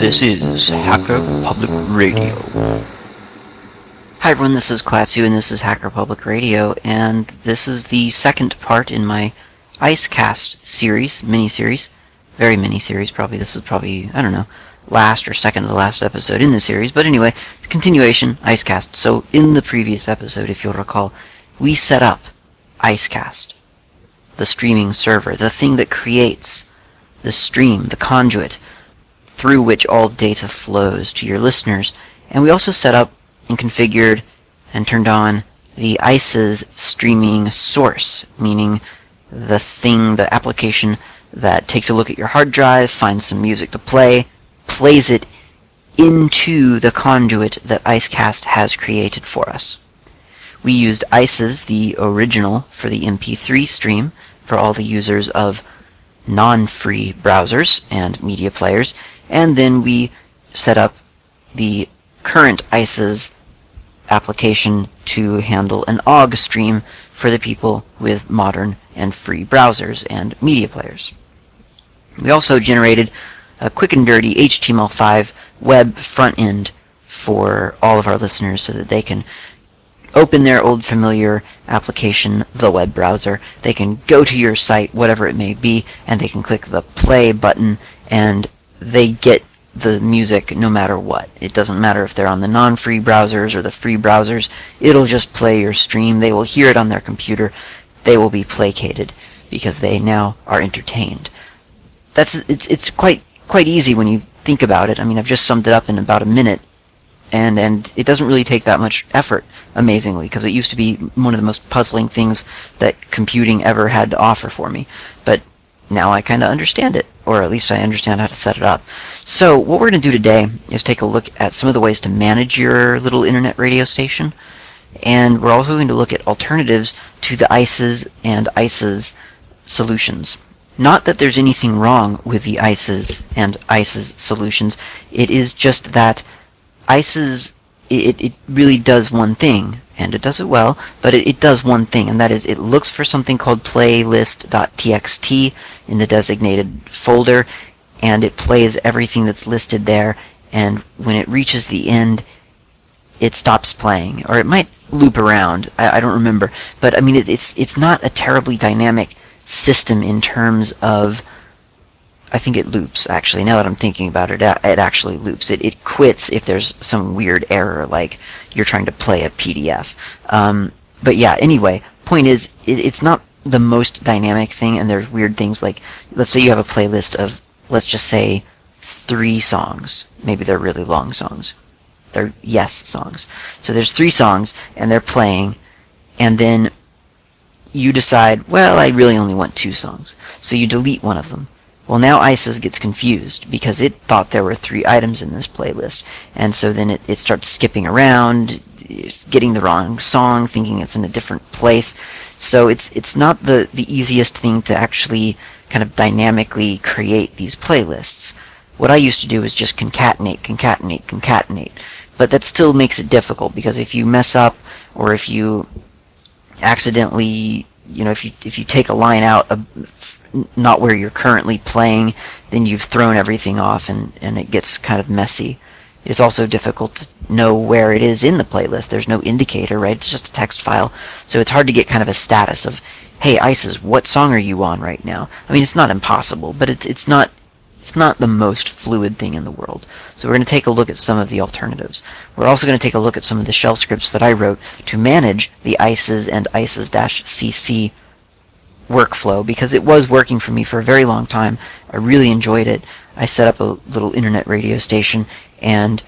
This is Hacker Public Radio. Hi everyone, this is Klaatu and this is Hacker Public Radio, and this is the second part in my Icecast series, mini-series. Very mini-series, probably. This is probably, I don't know, last or second to last episode in the series, but anyway, continuation, Icecast. So in the previous episode, if you'll recall, we set up Icecast, the streaming server, the thing that creates the stream, the conduit, through which all data flows to your listeners. And we also set up and configured and turned on the ICE's streaming source, meaning the application that takes a look at your hard drive, finds some music to play, plays it into the conduit that Icecast has created for us. We used ICE's, the original, for the MP3 stream for all the users of non-free browsers and media players, and then we set up the current ICE's application to handle an OGG stream for the people with modern and free browsers and media players. We also generated a quick and dirty HTML5 web front end for all of our listeners so that they can open their old familiar application, the web browser. They can go to your site, whatever it may be, and they can click the play button, and they get the music no matter what. It doesn't matter if they're on the non-free browsers or the free browsers. It'll just play your stream. They will hear it on their computer. They will be placated because they now are entertained. It's quite easy when you think about it. I mean, I've just summed it up in about a minute. And it doesn't really take that much effort, amazingly, because it used to be one of the most puzzling things that computing ever had to offer for me. But now I kind of understand it, or at least I understand how to set it up. So what we're going to do today is take a look at some of the ways to manage your little internet radio station, and we're also going to look at alternatives to the ICE's and ICE's solutions. Not that there's anything wrong with the ICE's and ICE's solutions, it is just that ICE's, it really does one thing, and it does it well, but it does one thing, and that is it looks for something called playlist.txt in the designated folder, and it plays everything that's listed there, and when it reaches the end, it stops playing, or it might loop around. I don't remember, but I mean it's not a terribly dynamic system in terms of. I think it loops, actually. Now that I'm thinking about it, it actually loops. It quits if there's some weird error, like you're trying to play a PDF. But yeah, anyway, point is, it's not the most dynamic thing, and there's weird things like, let's say you have a playlist of, let's just say, 3 songs. Maybe they're really long songs. They're yes songs. So there's 3 songs, and they're playing, and then you decide, well, I really only want 2 songs. So you delete one of them. Well, now ICE's gets confused because it thought there were 3 items in this playlist, and so then it starts skipping around, getting the wrong song, thinking it's in a different place. So it's not the easiest thing to actually kind of dynamically create these playlists. What I used to do is just concatenate, but that still makes it difficult because if you mess up or if you accidentally, if you take a line out of not where you're currently playing, then you've thrown everything off and it gets kind of messy. It's also difficult to know where it is in the playlist. There's no indicator, right? It's just a text file. So it's hard to get kind of a status of, hey, ICE's, what song are you on right now? I mean, it's not impossible, but it's not the most fluid thing in the world. So we're going to take a look at some of the alternatives. We're also going to take a look at some of the shell scripts that I wrote to manage the ICE's and ICE's-CC workflow, because it was working for me for a very long time. I really enjoyed it. I set up a little internet radio station and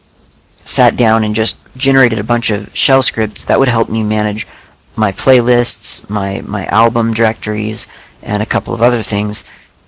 sat down and just generated a bunch of shell scripts that would help me manage my playlists, my album directories, and a couple of other things.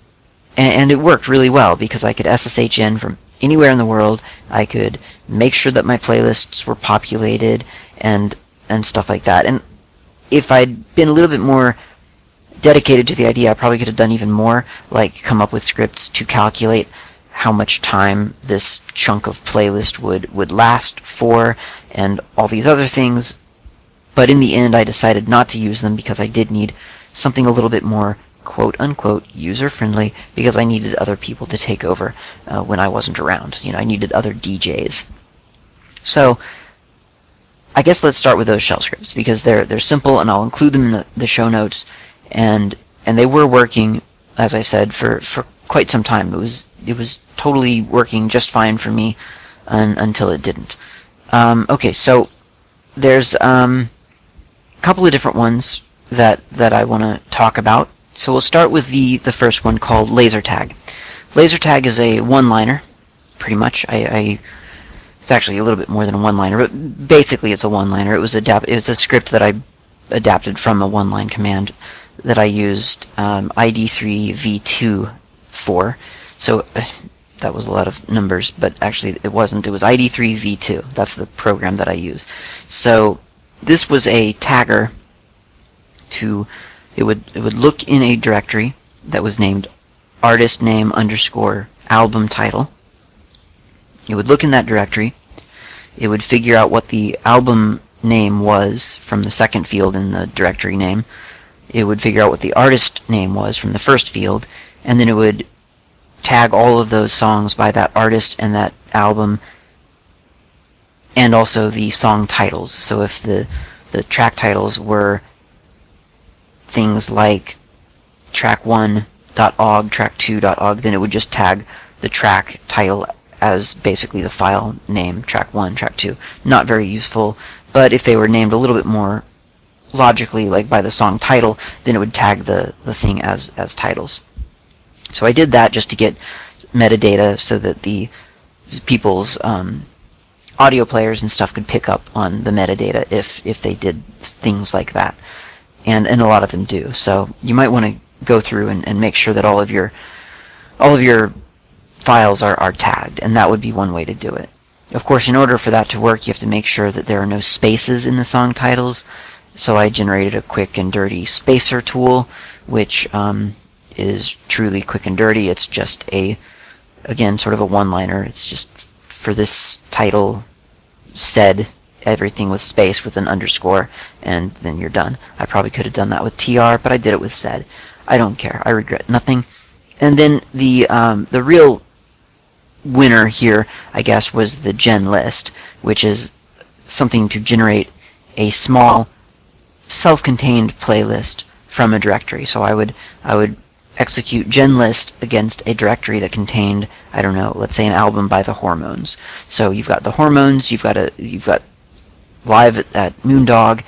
And it worked really well because I could SSH in from anywhere in the world. I could make sure that my playlists were populated and stuff like that. And if I'd been a little bit more dedicated to the idea, I probably could have done even more, like come up with scripts to calculate how much time this chunk of playlist would last for, and all these other things. But in the end, I decided not to use them because I did need something a little bit more quote-unquote user-friendly because I needed other people to take over when I wasn't around. I needed other DJs. So I guess let's start with those shell scripts because they're simple, and I'll include them in the show notes. And they were working, as I said, for quite some time. It was totally working just fine for me until it didn't. Okay, so there's a couple of different ones that I want to talk about. So we'll start with the first one called laser tag. Laser tag is a one-liner, pretty much. It's actually a little bit more than a one-liner, but basically it's a one-liner. It was a script that I adapted from a one-line command that I used ID3v2 for. So that was a lot of numbers, but actually it wasn't. It was ID3v2. That's the program that I use. So this was a tagger it would look in a directory that was named artist name underscore album title. It would look in that directory. It would figure out what the album name was from the second field in the directory name. It would figure out what the artist name was from the first field, and then it would tag all of those songs by that artist and that album, and also the song titles. So if the track titles were things like track1.ogg, track2.ogg, then it would just tag the track title as basically the file name, track1, track2. Not very useful, but if they were named a little bit more logically, like by the song title, then it would tag the thing as titles. So I did that just to get metadata so that the people's audio players and stuff could pick up on the metadata if they did things like that. And a lot of them do. So you might want to go through and make sure that all of your files are tagged, and that would be one way to do it. Of course, in order for that to work, you have to make sure that there are no spaces in the song titles. So I generated a quick and dirty spacer tool, which is truly quick and dirty. It's just again, sort of a one-liner. It's just for this title said everything with space with an underscore, and then you're done. I probably could have done that with tr, but I did it with said. I don't care. I regret nothing. And then the real winner here, I guess, was the gen list, which is something to generate a small self-contained playlist from a directory. So I would execute gen list against a directory that contained, I don't know, let's say an album by the Hormones. So you've got the Hormones, you've got Live at Moondog.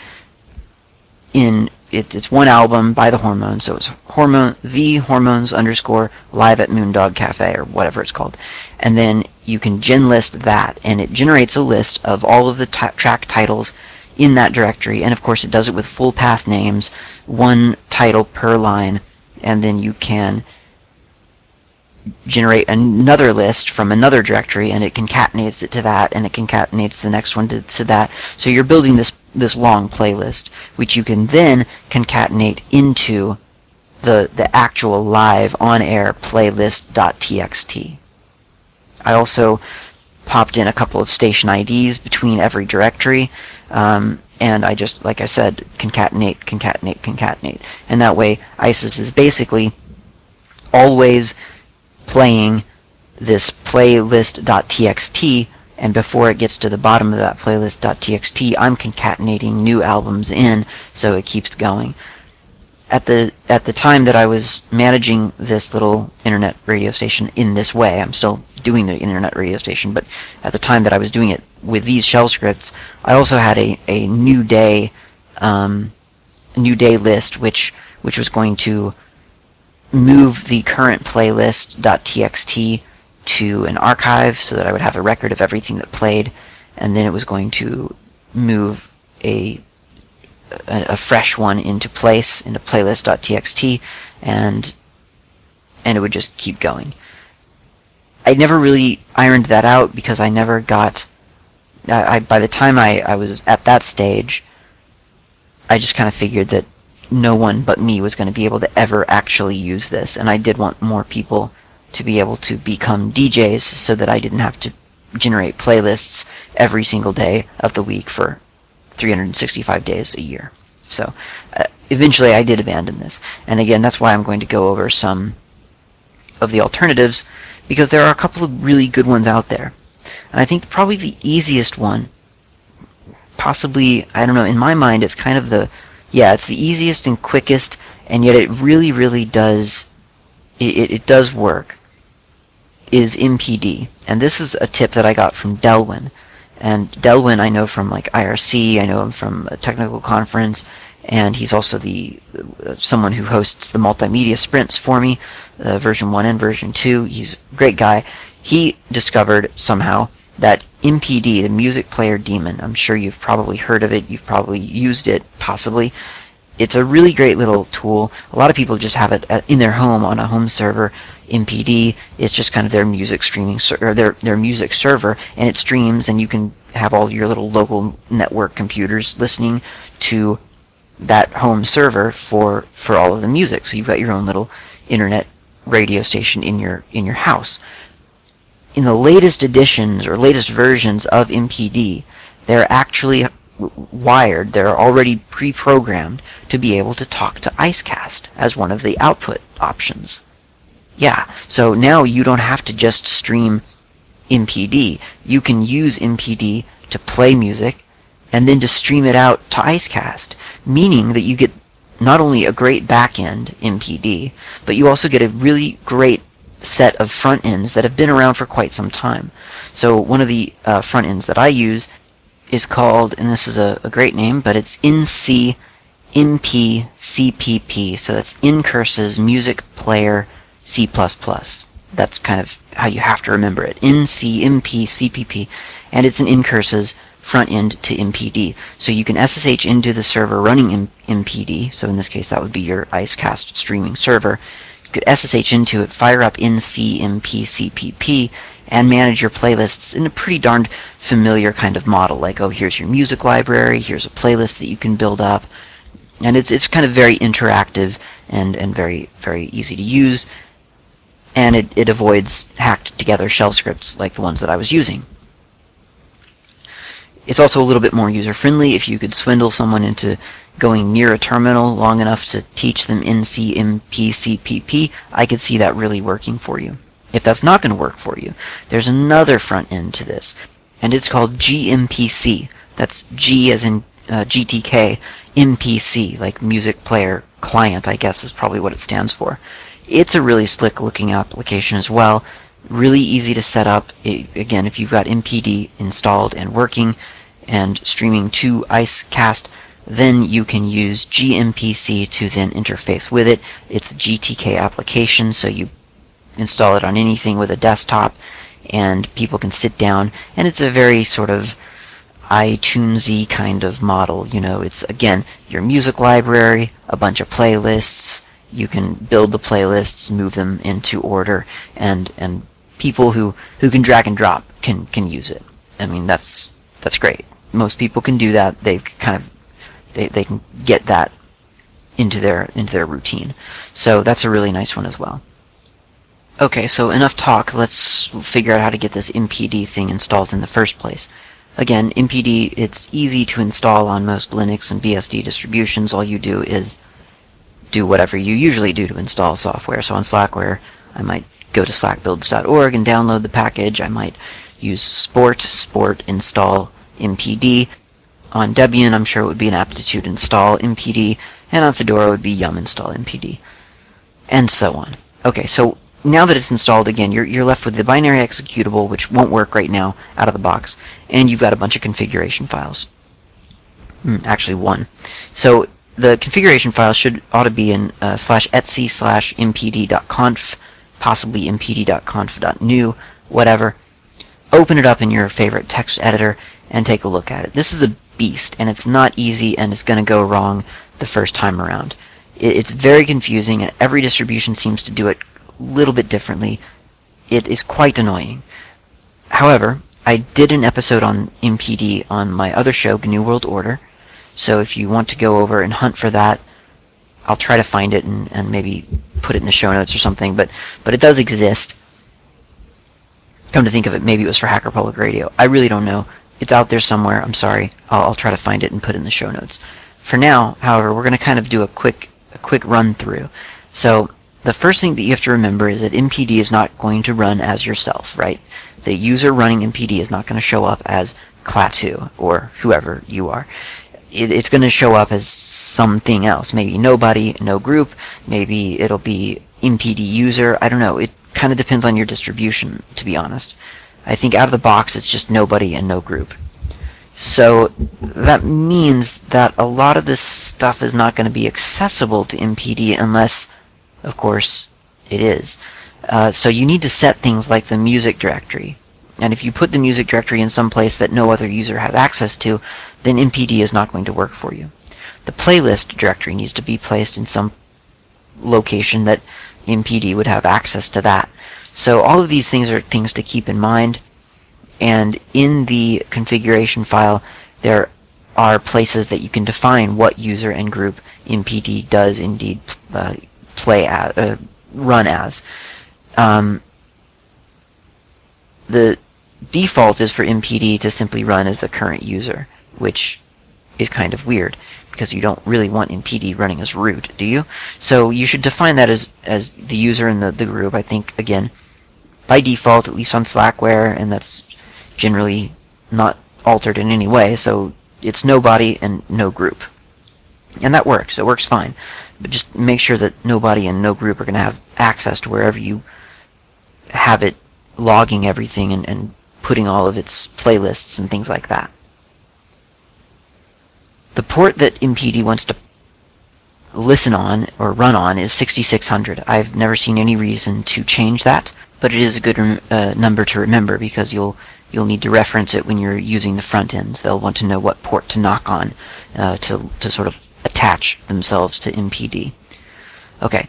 It's one album by the Hormones, so it's the Hormones underscore Live at Moondog Cafe, or whatever it's called. And then you can gen list that, and it generates a list of all of the track titles in that directory. And of course it does it with full path names, one title per line, and then you can generate another list from another directory, and it concatenates it to that, and it concatenates the next one to that. So you're building this long playlist, which you can then concatenate into the actual live on-air playlist.txt. I also popped in a couple of station IDs between every directory, and I just, like I said, concatenate. And that way ISIS is basically always playing this playlist.txt, and before it gets to the bottom of that playlist.txt, I'm concatenating new albums in, so it keeps going. At the time that I was managing this little internet radio station in this way, I'm still doing the internet radio station, but at the time that I was doing it with these shell scripts, I also had a new day list, which was going to move the current playlist.txt to an archive so that I would have a record of everything that played, and then it was going to move a fresh one into playlist.txt, and it would just keep going. I never really ironed that out because I never got... by the time I was at that stage, I just kind of figured that no one but me was going to be able to ever actually use this, and I did want more people to be able to become DJs so that I didn't have to generate playlists every single day of the week for 365 days a year. So eventually I did abandon this. And again, that's why I'm going to go over some of the alternatives, because there are a couple of really good ones out there. And I think probably the easiest one, possibly, I don't know, in my mind, it's kind of it's the easiest and quickest, and yet it really, really does, it does work, is MPD. And this is a tip that I got from Delwyn. And Delwyn I know from like IRC, I know him from a technical conference, and he's also the someone who hosts the multimedia sprints for me, version 1 and version 2. He's a great guy. He discovered somehow that MPD, the Music Player Daemon, I'm sure you've probably heard of it, you've probably used it, possibly. It's a really great little tool. A lot of people just have it in their home on a home server. MPD, it's just kind of their music streaming or their music server, and it streams, and you can have all your little local network computers listening to that home server for all of the music. So you've got your own little internet radio station in your house. In the latest editions or latest versions of MPD, they're actually wired, they're already pre-programmed to be able to talk to Icecast as one of the output options. Yeah, so now you don't have to just stream MPD. You can use MPD to play music and then to stream it out to Icecast, meaning that you get not only a great back-end MPD, but you also get a really great set of front ends that have been around for quite some time. So one of the front ends that I use is called, and this is a great name, but it's NC MPCPP. So that's Ncurse's Music Player C++. That's kind of how you have to remember it. NC MPCPP, and it's an Ncurse's front end to MPD. So you can SSH into the server running MPD. So in this case, that would be your Icecast streaming server. You could SSH into it, fire up NC MPCPP, and manage your playlists in a pretty darned familiar kind of model. Like, oh, here's your music library, here's a playlist that you can build up, and it's kind of very interactive and very, very easy to use, and it avoids hacked together shell scripts like the ones that I was using. It's also a little bit more user-friendly. If you could swindle someone into going near a terminal long enough to teach them NCMPCPP, I could see that really working for you. If that's not going to work for you, there's another front end to this, and it's called gMPC. That's G as in GTK, MPC, like Music Player Client, I guess is probably what it stands for. It's a really slick-looking application as well. Really easy to set up. Again, if you've got MPD installed and working and streaming to Icecast, then you can use gMPC to then interface with it. It's a GTK application, so you install it on anything with a desktop, and people can sit down, and it's a very sort of iTunesy kind of model. You know, it's, again, your music library, a bunch of playlists. You can build the playlists, move them into order, and people who can drag and drop can use it. I mean, that's great. Most people can do that. They kind of they can get that into their routine. So that's a really nice one as well. Okay, so enough talk. Let's figure out how to get this MPD thing installed in the first place. Again, MPD, it's easy to install on most Linux and BSD distributions. All you do is do whatever you usually do to install software. So on Slackware, I might go to slackbuilds.org and download the package. I might use sport install MPD. On Debian, I'm sure it would be an aptitude install MPD, and on Fedora it would be yum install MPD, and so on. Okay, so now that it's installed, again, you're left with the binary executable, which won't work right now out of the box, and you've got a bunch of configuration files. Actually, one. So the configuration file ought to be in /etc/mpd.conf, possibly mpd.conf.new, whatever. Open it up in your favorite text editor and take a look at it. This is a beast, and it's not easy, and it's going to go wrong the first time around. It's very confusing, and every distribution seems to do it a little bit differently. It is quite annoying. However, I did an episode on MPD on my other show, GNU World Order, so if you want to go over and hunt for that, I'll try to find it and maybe put it in the show notes or something, but it does exist. Come to think of it, maybe it was for Hacker Public Radio. I really don't know. It's out there somewhere. I'm sorry. I'll try to find it and put it in the show notes. For now, however, we're going to kind of do a quick run through. So the first thing that you have to remember is that MPD is not going to run as yourself, right? The user running MPD is not going to show up as Klaatu or whoever you are. It's going to show up as something else. Maybe nobody, no group. Maybe it'll be MPD user. I don't know. It kind of depends on your distribution, to be honest. I think out of the box, it's just nobody and no group. So that means that a lot of this stuff is not going to be accessible to MPD unless, of course, it is. So you need to set things like the music directory. And if you put the music directory in some place that no other user has access to, then MPD is not going to work for you. The playlist directory needs to be placed in some location that MPD would have access to that. So all of these things are things to keep in mind. And in the configuration file, there are places that you can define what user and group MPD does indeed run as. The default is for MPD to simply run as the current user, which is kind of weird because you don't really want MPD running as root, do you? So you should define that as the user and the group. I think, again, by default, at least on Slackware, and that's generally not altered in any way, so it's nobody and no group. And that works. It works fine. But just make sure that nobody and no group are going to have access to wherever you have it logging everything and putting all of its playlists and things like that. The port that MPD wants to listen on or run on is 6600. I've never seen any reason to change that, but it is a good number to remember because you'll need to reference it when you're using the front ends. They'll want to know what port to knock on to sort of attach themselves to MPD. Okay,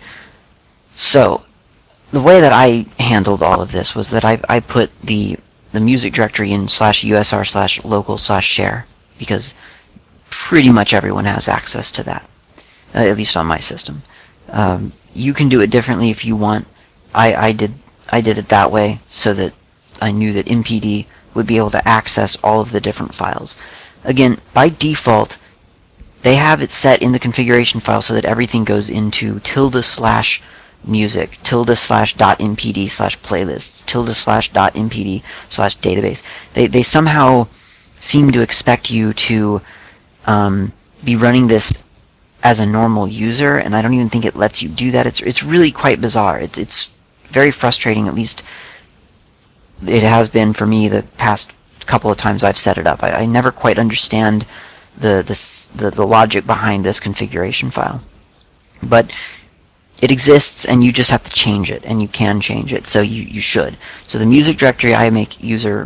so the way that I handled all of this was that I put the music directory in /usr/local/share because pretty much everyone has access to that, at least on my system. You can do it differently if you want. I did it that way so that I knew that MPD would be able to access all of the different files. Again, by default, they have it set in the configuration file so that everything goes into ~music, ~.mpd/playlists, ~.mpd/database. They somehow seem to expect you to be running this as a normal user, and I don't even think it lets you do that. It's really quite bizarre. It's very frustrating, at least it has been for me the past couple of times I've set it up. I never quite understand the logic behind this configuration file. But it exists, and you just have to change it, and you can change it, so you should. So the music directory, I make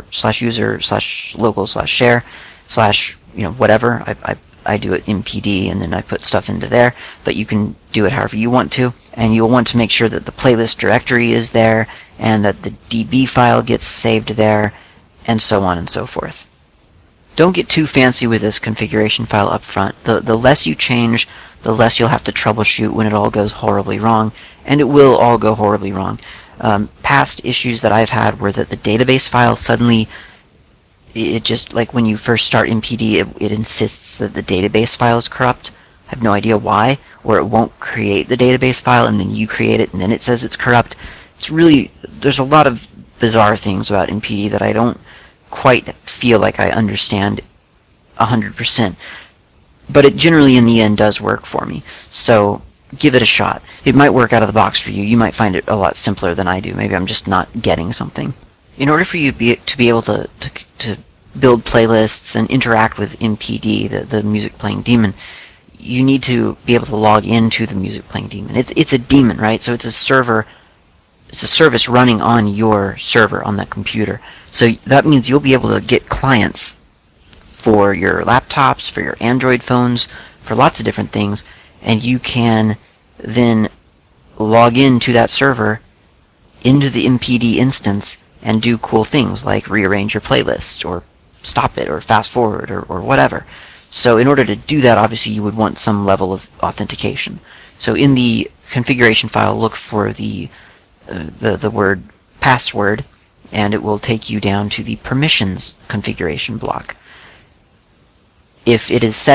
user/local/share/ whatever. I do it MPD, and then I put stuff into there, but you can do it however you want to, and you'll want to make sure that the playlist directory is there, and that the DB file gets saved there, and so on and so forth. Don't get too fancy with this configuration file up front. The less you change, the less you'll have to troubleshoot when it all goes horribly wrong, and it will all go horribly wrong. Past issues that I've had were that the database file suddenly, it just, like when you first start MPD, it insists that the database file is corrupt. I have no idea why, or it won't create the database file, and then you create it, and then it says it's corrupt. It's really, there's a lot of bizarre things about MPD that I don't quite feel like I understand 100%. But it generally, in the end, does work for me. So give it a shot. It might work out of the box for you. You might find it a lot simpler than I do. Maybe I'm just not getting something. In order for you to be able to build playlists and interact with MPD, the music playing daemon, you need to be able to log into the music playing daemon. It's a daemon, right? So it's a server. It's a service running on your server on that computer. So that means you'll be able to get clients for your laptops, for your Android phones, for lots of different things, and you can then log into that server, into the MPD instance, and do cool things like rearrange your playlist, or stop it, or fast forward, or whatever. So in order to do that, obviously you would want some level of authentication. So in the configuration file, look for the word password, and it will take you down to the permissions configuration block. if it is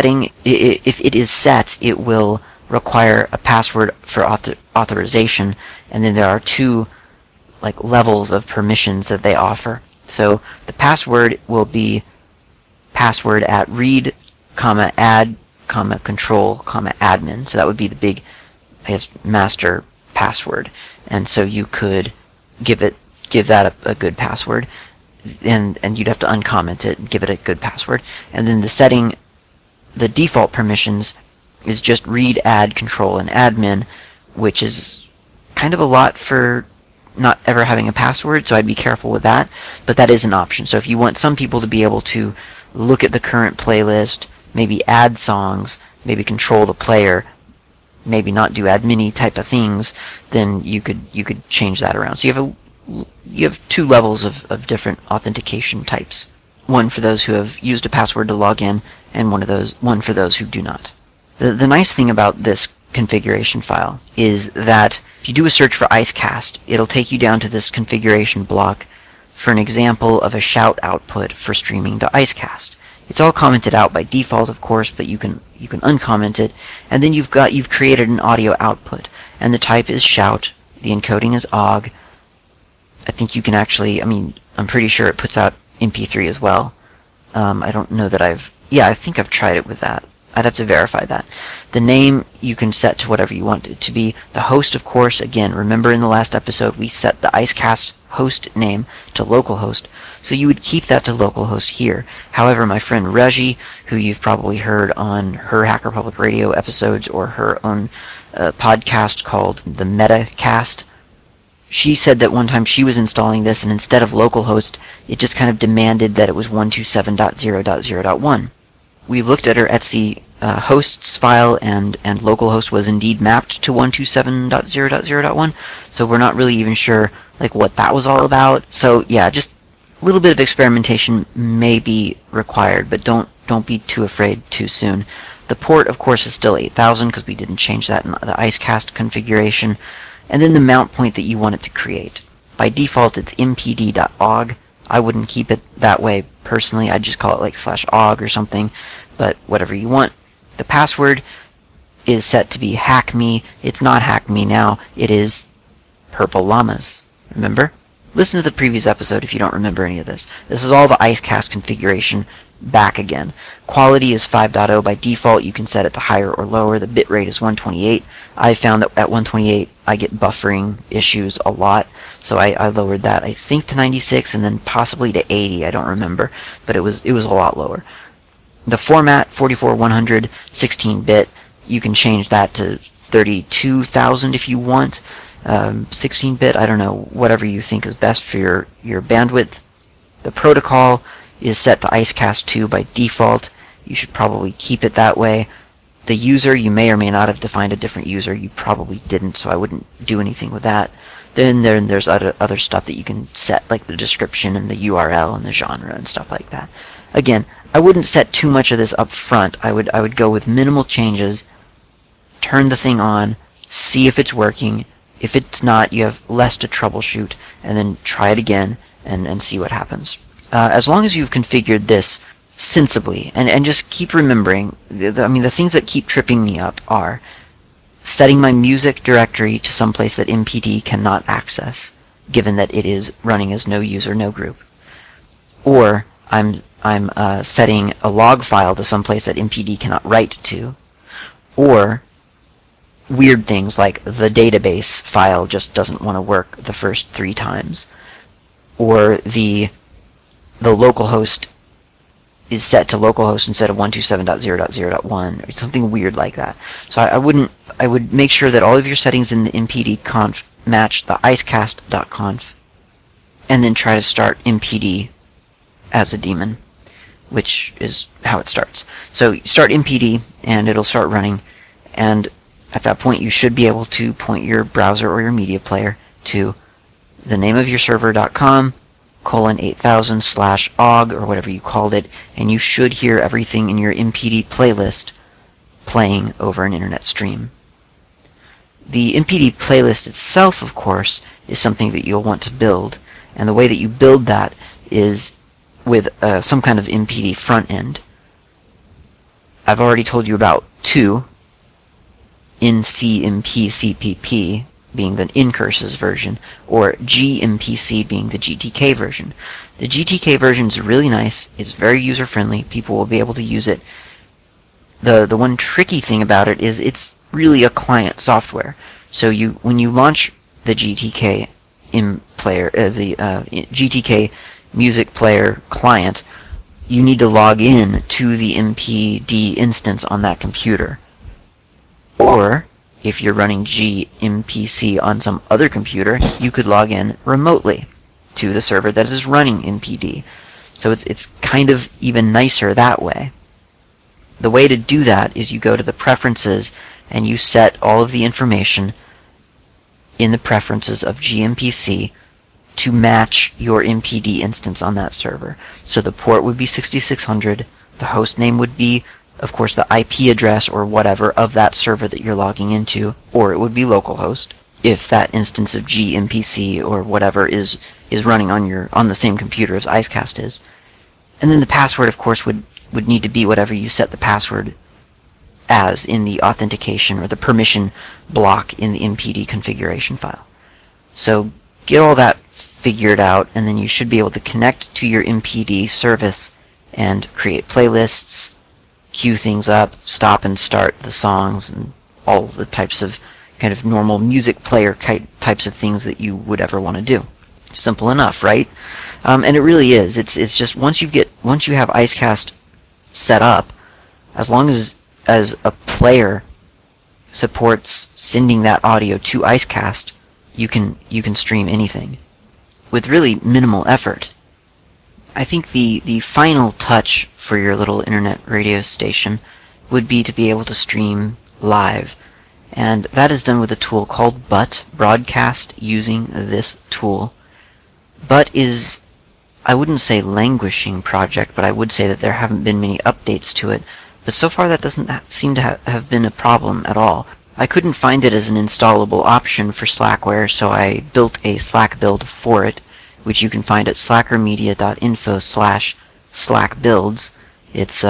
set, it will require a password for authorization, and then there are two like levels of permissions that they offer. So the password will be password at read, add, control, admin. So that would be the big, I guess, master password. And so you could give that a good password, and you'd have to uncomment it and give it a good password. And then the default permissions is just read, add, control, and admin, which is kind of a lot for not ever having a password, so I'd be careful with that, but that is an option. So if you want some people to be able to look at the current playlist, maybe add songs, maybe control the player, maybe not do admin type of things, then you could change that around. So you have two levels of different authentication types. One for those who have used a password to log in, and one for those who do not. The nice thing about this configuration file is that if you do a search for Icecast, it'll take you down to this configuration block for an example of a shout output for streaming to Icecast. It's all commented out by default, of course, but you can uncomment it, and then you've created an audio output, and the type is shout, the encoding is OGG. I think you can actually, I'm pretty sure it puts out MP3 as well. I don't know that I think I've tried it with that. I'd have to verify that. The name you can set to whatever you want it to be. The host, of course, again, remember in the last episode we set the Icecast host name to localhost, so you would keep that to localhost here. However, my friend Reggie, who you've probably heard on her Hacker Public Radio episodes or her own podcast called the Metacast, she said that one time she was installing this, and instead of localhost, it just kind of demanded that it was 127.0.0.1. We looked at her Etsy hosts file, and localhost was indeed mapped to 127.0.0.1, so we're not really even sure like what that was all about. So yeah, just a little bit of experimentation may be required, but don't be too afraid too soon. The port, of course, is still 8000 because we didn't change that in the Icecast configuration. And then the mount point that you want it to create. By default, it's mpd.ogg. I wouldn't keep it that way personally. I'd just call it like /ogg or something, but whatever you want. The password is set to be hackme. It's not hackme now. It is Purple Llamas. Remember? Listen to the previous episode if you don't remember any of this. This is all the Icecast configuration back again. Quality is 5.0 by default. You can set it to higher or lower. The bitrate is 128. I found that at 128 I get buffering issues a lot, so I lowered that, I think, to 96 and then possibly to 80. I don't remember, but it was a lot lower. The format, 44-100, 16-bit. You can change that to 32,000 if you want. 16-bit, I don't know, whatever you think is best for your bandwidth. The protocol is set to Icecast 2 by default. You should probably keep it that way. The user, you may or may not have defined a different user. You probably didn't, so I wouldn't do anything with that. Then there's other stuff that you can set, like the description and the URL and the genre and stuff like that. Again, I wouldn't set too much of this up front. I would go with minimal changes, turn the thing on, see if it's working. If it's not, you have less to troubleshoot, and then try it again and see what happens. As long as you've configured this sensibly, and just keep remembering, the things that keep tripping me up are setting my music directory to someplace that MPD cannot access, given that it is running as no user, no group. Or I'm setting a log file to someplace that MPD cannot write to. Or weird things like the database file just doesn't want to work the first 3 times. Or the localhost is set to localhost instead of 127.0.0.1 or something weird like that. So I would make sure that all of your settings in the mpd conf match the icecast.conf, and then try to start mpd as a daemon, which is how it starts. So you start mpd and it'll start running, and at that point you should be able to point your browser or your media player to the name of your server.com :8000/ogg or whatever you called it, and you should hear everything in your MPD playlist playing over an internet stream. The MPD playlist itself, of course, is something that you'll want to build, and the way that you build that is with some kind of MPD front end. I've already told you about two, NCMP-CPP being the Ncurses version, or GMPC being the GTK version. The GTK version is really nice. It's very user-friendly. People will be able to use it. The one tricky thing about it is it's really a client software. So when you launch the GTK player, the GTK music player client, you need to log in to the MPD instance on that computer. Or, if you're running GMPC on some other computer, you could log in remotely to the server that is running MPD. So it's kind of even nicer that way. The way to do that is you go to the preferences and you set all of the information in the preferences of GMPC to match your MPD instance on that server. So the port would be 6600, the host name would be, of course, the IP address or whatever of that server that you're logging into, or it would be localhost if that instance of GMPC or whatever is running on the same computer as Icecast is. And then the password, of course, would need to be whatever you set the password as in the authentication or the permission block in the MPD configuration file. So get all that figured out, and then you should be able to connect to your MPD service and create playlists, queue things up, stop and start the songs, and all the types of kind of normal music player types of things that you would ever want to do. Simple enough, right? And it really is. It's just once you have Icecast set up, as long as a player supports sending that audio to Icecast, you can stream anything with really minimal effort. I think the final touch for your little internet radio station would be to be able to stream live, and that is done with a tool called Butt. Broadcast using this tool. Butt is, I wouldn't say languishing project, but I would say that there haven't been many updates to it. But so far that doesn't seem to have been a problem at all. I couldn't find it as an installable option for Slackware, so I built a Slack build for it, which you can find at slackermedia.info/slackbuilds. It's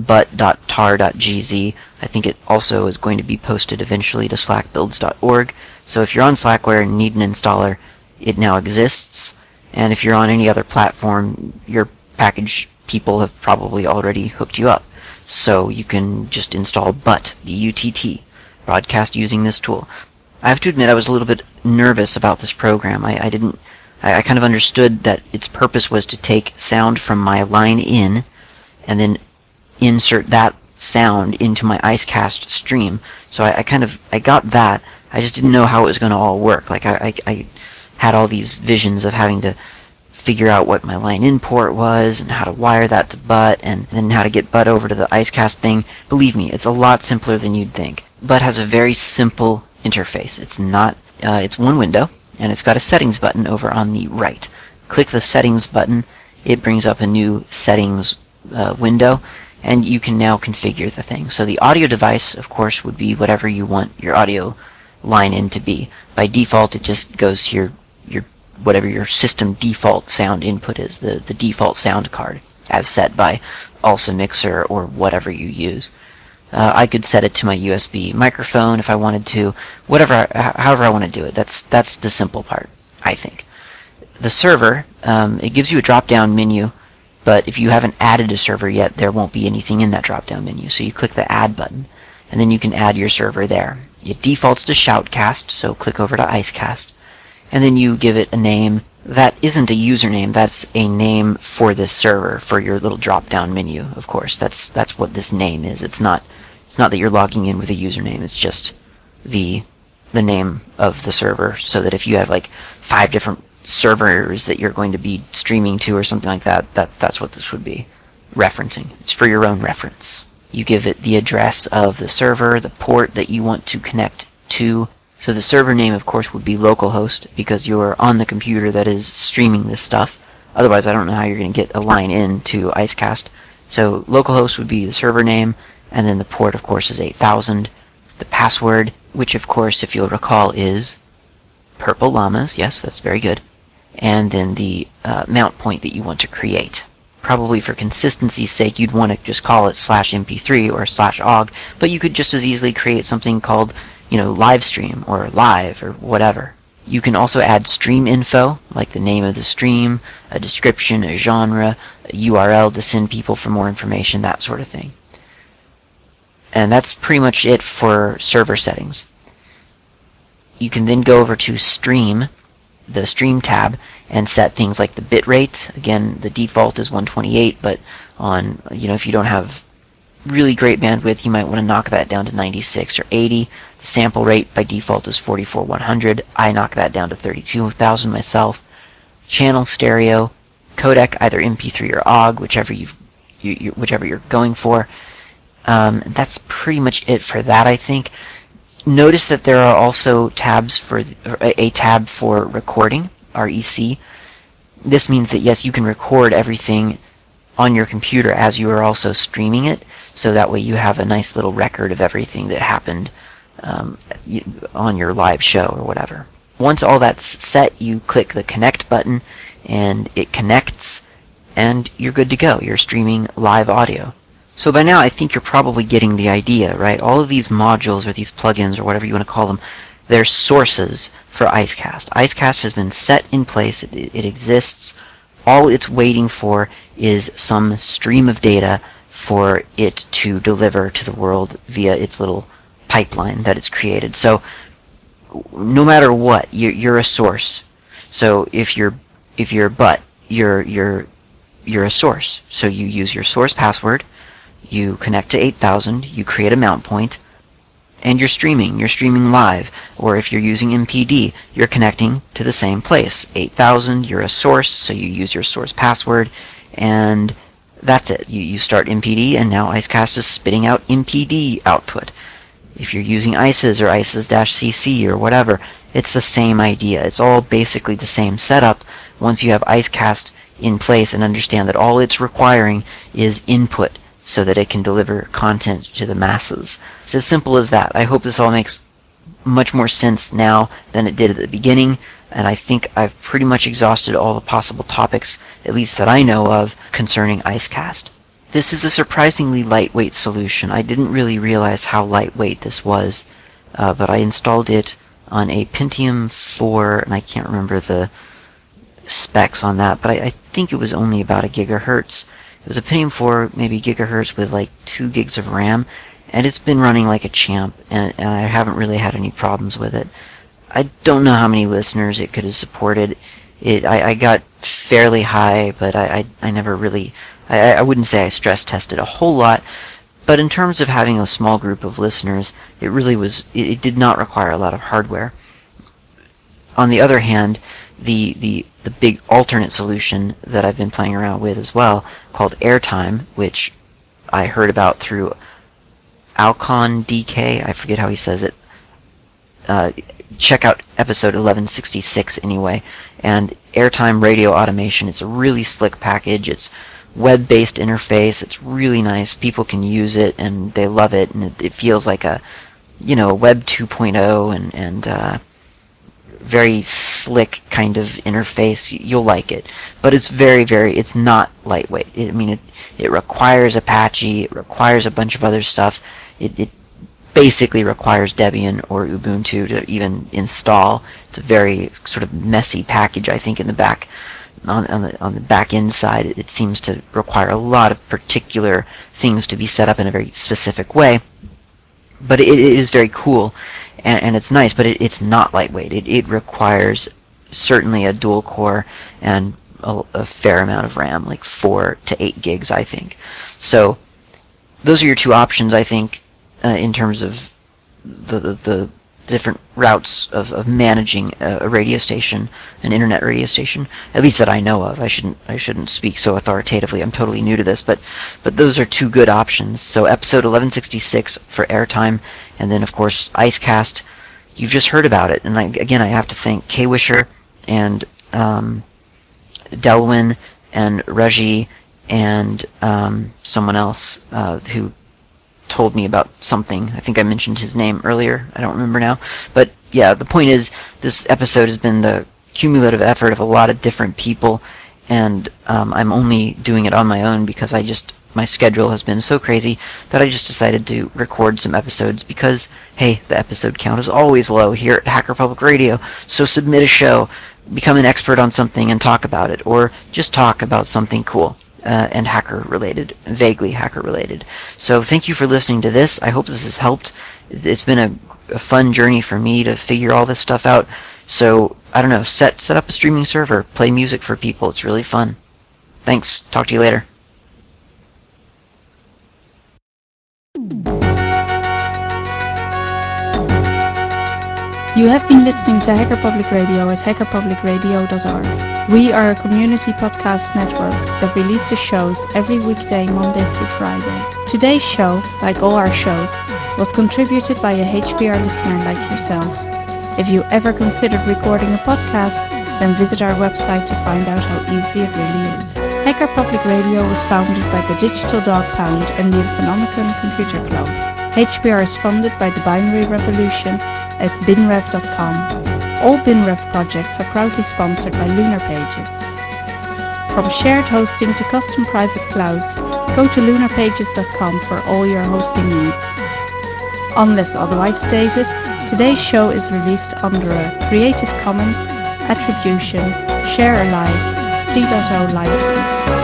butt.tar.gz. I think it also is going to be posted eventually to slackbuilds.org. So if you're on Slackware and need an installer, it now exists. And if you're on any other platform, your package people have probably already hooked you up. So you can just install Butt, B-U-T-T, broadcast using this tool. I have to admit I was a little bit nervous about this program. I kind of understood that its purpose was to take sound from my line in and then insert that sound into my Icecast stream. So I got that. I just didn't know how it was going to all work. Like I had all these visions of having to figure out what my line in port was and how to wire that to Butt and then how to get Butt over to the Icecast thing. Believe me, it's a lot simpler than you'd think. Butt has a very simple interface. It's one window, and it's got a settings button over on the right. Click the settings button. It brings up a new settings window, and you can now configure the thing. So the audio device, of course, would be whatever you want your audio line in to be. By default, it just goes to your whatever your system default sound input is, the default sound card, as set by ALSA Mixer or whatever you use. I could set it to my USB microphone if I wanted to, however I want to do it. That's the simple part, I think. The server, it gives you a drop-down menu, but if you haven't added a server yet, there won't be anything in that drop-down menu. So you click the Add button, and then you can add your server there. It defaults to Shoutcast, so click over to Icecast, and then you give it a name. That isn't a username, that's a name for this server, for your little drop-down menu, of course. That's what this name is. It's not that you're logging in with a username, it's just the name of the server, so that if you have like 5 different servers that you're going to be streaming to or something like that, that's what this would be referencing. It's for your own reference. You give it the address of the server, the port that you want to connect to. So the server name, of course, would be localhost because you're on the computer that is streaming this stuff. Otherwise, I don't know how you're going to get a line in to Icecast. So localhost would be the server name, and then the port, of course, is 8000. The password, which, of course, if you'll recall, is Purple Llamas. Yes, that's very good. And then the mount point that you want to create. probably for consistency's sake, you'd want to just call it /mp3 or /ogg, but you could just as easily create something called, live stream or live or whatever. You can also add stream info, like the name of the stream, a description, a genre, a URL to send people for more information, that sort of thing. And that's pretty much it for server settings. You can then go over to Stream, the Stream tab, and set things like the bitrate. Again, the default is 128, but if you don't have really great bandwidth, you might want to knock that down to 96 or 80. The sample rate by default is 44,100. I knock that down to 32,000 myself. Channel stereo, codec, either MP3 or OGG, whichever you're going for. That's pretty much it for that, I think. Notice that there are also tabs for a tab for recording, REC. This means that yes, you can record everything on your computer as you are also streaming it, so that way you have a nice little record of everything that happened on your live show or whatever. Once all that's set, you click the connect button and it connects and you're good to go. You're streaming live audio. So by now I think you're probably getting the idea, right? All of these modules or these plugins or whatever you want to call them, they're sources for Icecast. Icecast has been set in place. It exists. All it's waiting for is some stream of data for it to deliver to the world via its little pipeline that it's created. So no matter what, you're a source. So if you're but you're a source. So you use your source password, you connect to 8000, you create a mount point, and you're streaming. You're streaming live. Or if you're using MPD, you're connecting to the same place. 8000, you're a source, so you use your source password, and that's it. You start MPD, and now Icecast is spitting out MPD output. If you're using ICES or ICES-CC or whatever, it's the same idea. It's all basically the same setup once you have Icecast in place and understand that all it's requiring is input so that it can deliver content to the masses. It's as simple as that. I hope this all makes much more sense now than it did at the beginning, and I think I've pretty much exhausted all the possible topics, at least that I know of, concerning Icecast. This is a surprisingly lightweight solution. I didn't really realize how lightweight this was, but I installed it on a Pentium 4, and I can't remember the specs on that, but I think it was only about a gigahertz. It was a Pentium 4, maybe gigahertz with like 2 gigs of RAM, and it's been running like a champ, and I haven't really had any problems with it. I don't know how many listeners it could have supported. I got fairly high, but I never really, I wouldn't say I stress tested a whole lot, but in terms of having a small group of listeners, it really was, it did not require a lot of hardware. On the other hand, the big alternate solution that I've been playing around with as well, called Airtime, which I heard about through Alcon DK, I forget how he says it. Check out episode 1166 anyway. And Airtime Radio Automation, it's a really slick package. It's web-based interface. It's really nice. People can use it and they love it, and it feels like a Web 2.0 and very slick kind of interface. You'll like it, but it's it's not lightweight. It requires Apache, it requires a bunch of other stuff. It basically requires Debian or Ubuntu to even install. It's a very sort of messy package, I think, in the back. On the back end side, it seems to require a lot of particular things to be set up in a very specific way. But it is very cool, and it's nice, but it's not lightweight. It requires certainly a dual core and a fair amount of RAM, like 4 to 8 gigs, I think. So those are your two options, I think, in terms of the different routes of managing a radio station, an internet radio station, at least that I know of. I shouldn't speak so authoritatively. I'm totally new to this, but those are two good options. So episode 1166 for Airtime, and then of course Icecast. You've just heard about it, and again I have to thank Kwisher and Delwyn and Reggie and someone else who told me about something. I think I mentioned his name earlier. I don't remember now. But yeah, the point is, this episode has been the cumulative effort of a lot of different people, and I'm only doing it on my own because my schedule has been so crazy that I just decided to record some episodes because, hey, the episode count is always low here at Hacker Public Radio, so submit a show, become an expert on something and talk about it, or just talk about something cool. And hacker related, vaguely hacker related. So thank you for listening to this. I hope this has helped. It's been a fun journey for me to figure all this stuff out. So I don't know, set up a streaming server, play music for people. It's really fun. Thanks. Talk to you later. You have been listening to Hacker Public Radio at hackerpublicradio.org. We are a community podcast network that releases shows every weekday, Monday through Friday. Today's show, like all our shows, was contributed by a HPR listener like yourself. If you ever considered recording a podcast, then visit our website to find out how easy it really is. Hacker Public Radio was founded by the Digital Dog Pound and the Infonomicon Computer Club. HPR is funded by the Binary Revolution at binrev.com. All BinRev projects are proudly sponsored by Lunar Pages. From shared hosting to custom private clouds, go to lunarpages.com for all your hosting needs. Unless otherwise stated, today's show is released under a Creative Commons Attribution Share Alike 3.0 license.